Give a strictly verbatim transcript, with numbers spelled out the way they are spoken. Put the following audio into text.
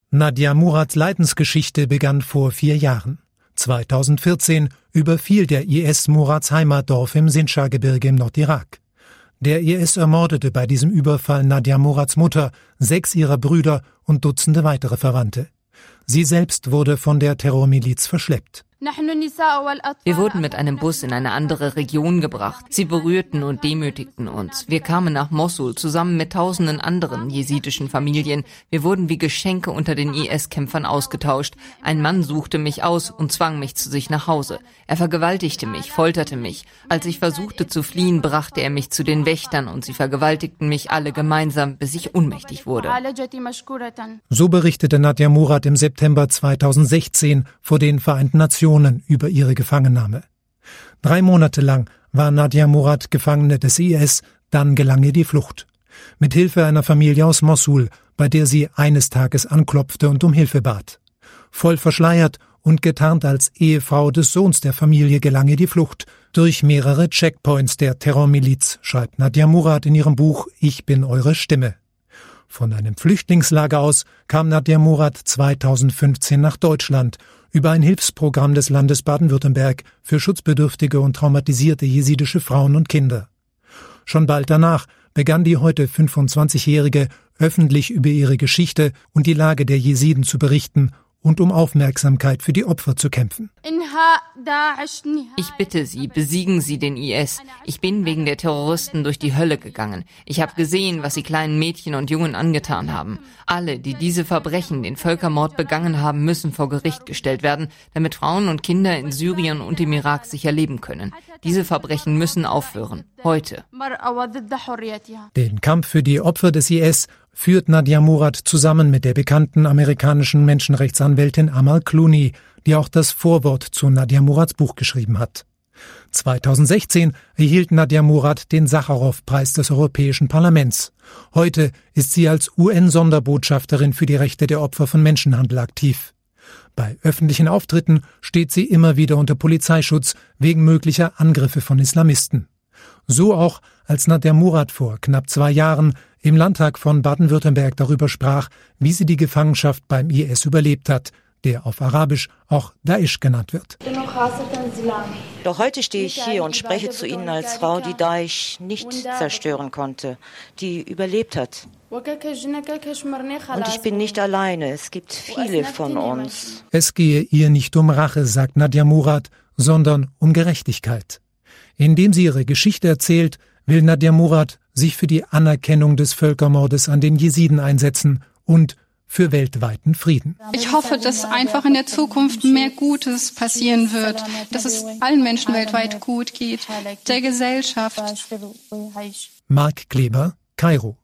Nadia Murads Leidensgeschichte begann vor vier Jahren. zweitausendvierzehn überfiel der I S Murads Heimatdorf im Sindscha-Gebirge im Nordirak. Der I S ermordete bei diesem Überfall Nadia Murads Mutter, sechs ihrer Brüder und Dutzende weitere Verwandte. Sie selbst wurde von der Terrormiliz verschleppt. Wir wurden mit einem Bus in eine andere Region gebracht. Sie berührten und demütigten uns. Wir kamen nach Mossul zusammen mit tausenden anderen jesidischen Familien. Wir wurden wie Geschenke unter den I S-Kämpfern ausgetauscht. Ein Mann suchte mich aus und zwang mich zu sich nach Hause. Er vergewaltigte mich, folterte mich. Als ich versuchte zu fliehen, brachte er mich zu den Wächtern und sie vergewaltigten mich alle gemeinsam, bis ich ohnmächtig wurde. So berichtete Nadia Murad im September zweitausendsechzehn vor den Vereinten Nationen über ihre Gefangennahme. Drei Monate lang war Nadia Murad Gefangene des I S, dann gelang ihr die Flucht. Mit Hilfe einer Familie aus Mossul, bei der sie eines Tages anklopfte und um Hilfe bat. Voll verschleiert und getarnt als Ehefrau des Sohns der Familie gelang ihr die Flucht durch mehrere Checkpoints der Terrormiliz, schreibt Nadia Murad in ihrem Buch »Ich bin eure Stimme«. Von einem Flüchtlingslager aus kam Nadia Murad zweitausendfünfzehn nach Deutschland über ein Hilfsprogramm des Landes Baden-Württemberg für schutzbedürftige und traumatisierte jesidische Frauen und Kinder. Schon bald danach begann die heute fünfundzwanzigjährige öffentlich über ihre Geschichte und die Lage der Jesiden zu berichten und um Aufmerksamkeit für die Opfer zu kämpfen. Ich bitte Sie, besiegen Sie den I S. Ich bin wegen der Terroristen durch die Hölle gegangen. Ich habe gesehen, was sie kleinen Mädchen und Jungen angetan haben. Alle, die diese Verbrechen, den Völkermord begangen haben, müssen vor Gericht gestellt werden, damit Frauen und Kinder in Syrien und im Irak sicher leben können. Diese Verbrechen müssen aufhören. Heute. Den Kampf für die Opfer des I S führt Nadia Murad zusammen mit der bekannten amerikanischen Menschenrechtsanwältin Amal Clooney, die auch das Vorwort zu Nadia Murads Buch geschrieben hat. zweitausendsechzehn erhielt Nadia Murad den Sacharow-Preis des Europäischen Parlaments. Heute ist sie als U N-Sonderbotschafterin für die Rechte der Opfer von Menschenhandel aktiv. Bei öffentlichen Auftritten steht sie immer wieder unter Polizeischutz wegen möglicher Angriffe von Islamisten. So auch, als Nadia Murad vor knapp zwei Jahren im Landtag von Baden-Württemberg darüber sprach, wie sie die Gefangenschaft beim I S überlebt hat, der auf Arabisch auch Daesh genannt wird. Doch heute stehe ich hier und spreche zu Ihnen als Frau, die Daesh nicht zerstören konnte, die überlebt hat. Und ich bin nicht alleine, es gibt viele von uns. Es gehe ihr nicht um Rache, sagt Nadia Murad, sondern um Gerechtigkeit. Indem sie ihre Geschichte erzählt, will Nadia Murad sich für die Anerkennung des Völkermordes an den Jesiden einsetzen und für weltweiten Frieden. Ich hoffe, dass einfach in der Zukunft mehr Gutes passieren wird, dass es allen Menschen weltweit gut geht, der Gesellschaft. Mark Kleber, Kairo.